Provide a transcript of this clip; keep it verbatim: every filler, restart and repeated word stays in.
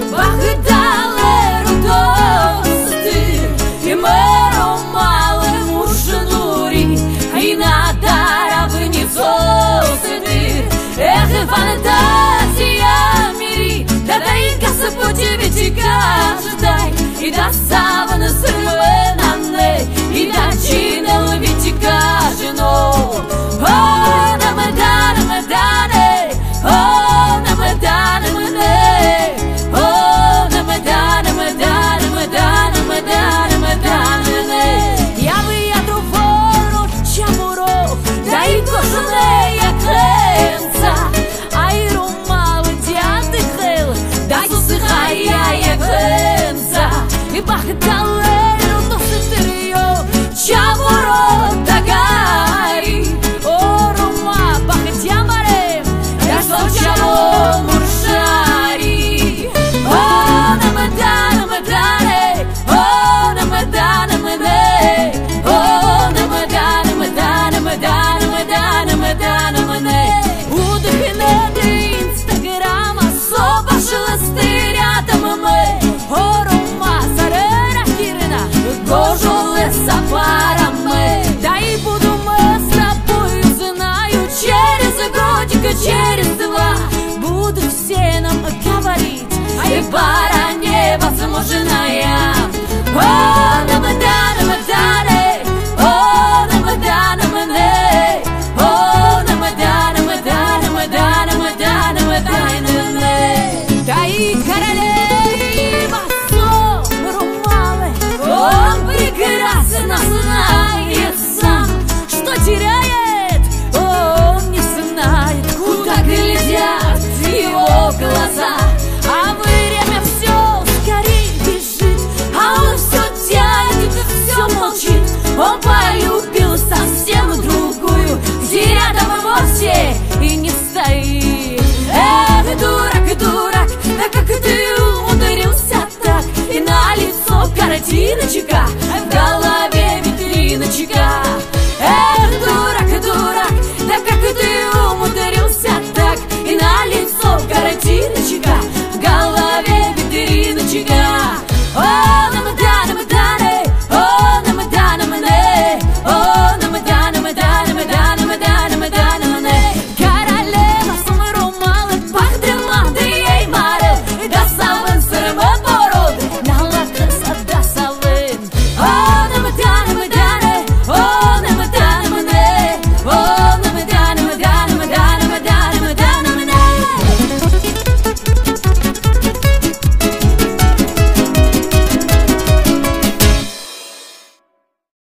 Бахыталер досты, и мэро малым ушнури, и надара вынесосты. Эх, и фантазия мири, да да и касапу тебе каждай, и да савана сырвенанне, и да чинел ведь кажено. О, намадана, мадане, о, намадана, мадане, о, намадана, мадана, мадана, мадана, мадане. Я бы я трувору чамуро, да и кожаные я кренца, а и румалы дяды хэл, да сусыхая я кренца, и бахталеру то сытырьё, чамуро тагари, о, рума бахтямаре, да сочаво муршари. О, намадана, мадане, о, намадана, мане, о, намадана, мадана, мадана, мадана, мадана, мане. Удыхне для инстаграма, соба шелестырятам мы, о, рума сарера кирина, кожу леса парамы. Да и буду мы с тобой, знаю, через годика, через два будут все нам говорить, и пара невозможная. О, намадана, мадане, о, намадана, мане, о, намадана, мадана, мадана, мадана, мадана, мане. Да и королева